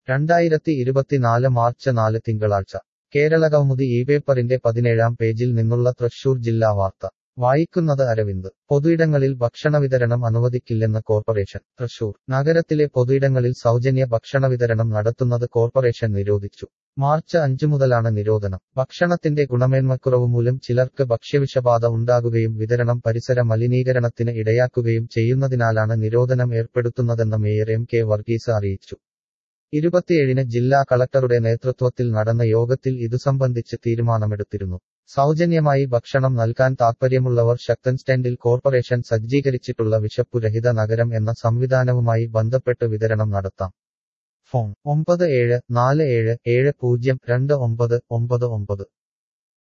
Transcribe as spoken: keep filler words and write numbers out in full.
രണ്ടായിരത്തി ഇരുപത്തിനാല് മാർച്ച് നാല് തിങ്കളാഴ്ച കേരളകൗമുദി ഈ പേപ്പറിന്റെ പതിനേഴാം പേജിൽ നിന്നുള്ള തൃശൂർ ജില്ലാ വാർത്ത വായിക്കുന്നത് അരവിന്ദ്. പൊതുയിടങ്ങളിൽ ഭക്ഷണവിതരണം അനുവദിക്കില്ലെന്ന് കോർപ്പറേഷൻ. തൃശൂർ നഗരത്തിലെ പൊതുയിടങ്ങളിൽ സൗജന്യ ഭക്ഷണവിതരണം നടത്തുന്നത് കോർപ്പറേഷൻ നിരോധിച്ചു. മാർച്ച് അഞ്ചു മുതലാണ് നിരോധനം. ഭക്ഷണത്തിന്റെ ഗുണമേന്മക്കുറവ് മൂലം ചിലർക്ക് ഭക്ഷ്യവിഷബാധ ഉണ്ടാകുകയും വിതരണം പരിസര മലിനീകരണത്തിന് ഇടയാക്കുകയും ചെയ്യുന്നതിനാലാണ് നിരോധനം ഏർപ്പെടുത്തുന്നതെന്ന് മേയർ എം കെ വർഗീസ് അറിയിച്ചു. ഇരുപത്തിയേഴിന് ജില്ലാ കളക്ടറുടെ നേതൃത്വത്തിൽ നടന്ന യോഗത്തിൽ ഇതുസംബന്ധിച്ച് തീരുമാനമെടുത്തിരുന്നു. സൗജന്യമായി ഭക്ഷണം നൽകാൻ താൽപ്പര്യമുള്ളവർ ശക്തൻ സ്റ്റാൻഡിൽ കോർപ്പറേഷൻ സജ്ജീകരിച്ചിട്ടുള്ള വിശപ്പുരഹിത നഗരം എന്ന സംവിധാനവുമായി ബന്ധപ്പെട്ട് വിതരണം നടത്താം. ഫോൺ ഒമ്പത് ഏഴ് നാല് ഏഴ് ഏഴ് പൂജ്യം രണ്ട് ഒമ്പത് ഒമ്പത് ഒമ്പത്.